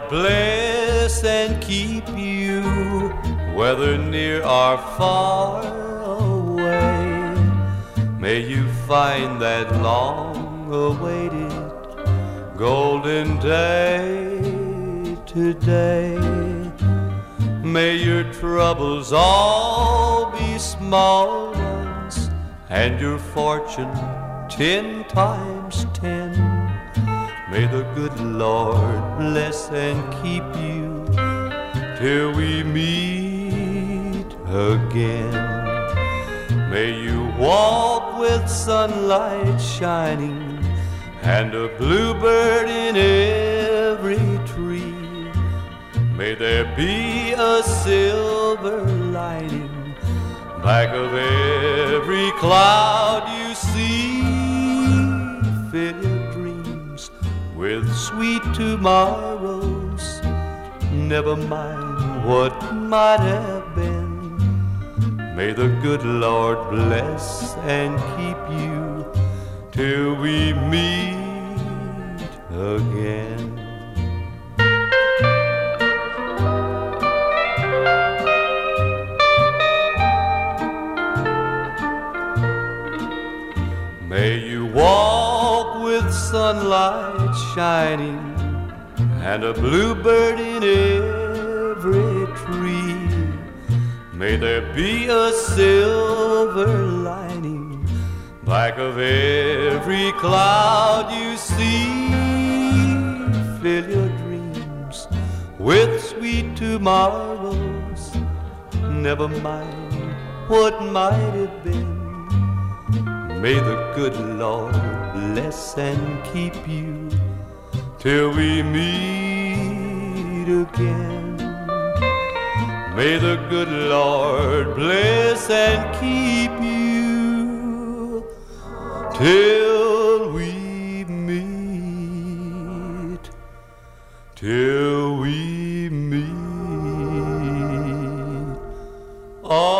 bless and keep you, whether near or far away. May you find that long-awaited golden day today. May your troubles all be small ones, and your fortune 10 times 10. May the good Lord bless and keep you till we meet again. May you walk with sunlight shining and a bluebird in every tree. May there be a silver lining back of every cloud you see. Fill your dreams with sweet tomorrows, never mind what might have been. May the good Lord bless and keep you till we meet again. May you walk with sunlight shining and a bluebird in every tree. May there be a silver lining back of every cloud you see. Fill your dreams with sweet tomorrows, never mind what might have been. May the good Lord bless and keep you till we meet again. May the good Lord bless and keep you till we meet, till we meet.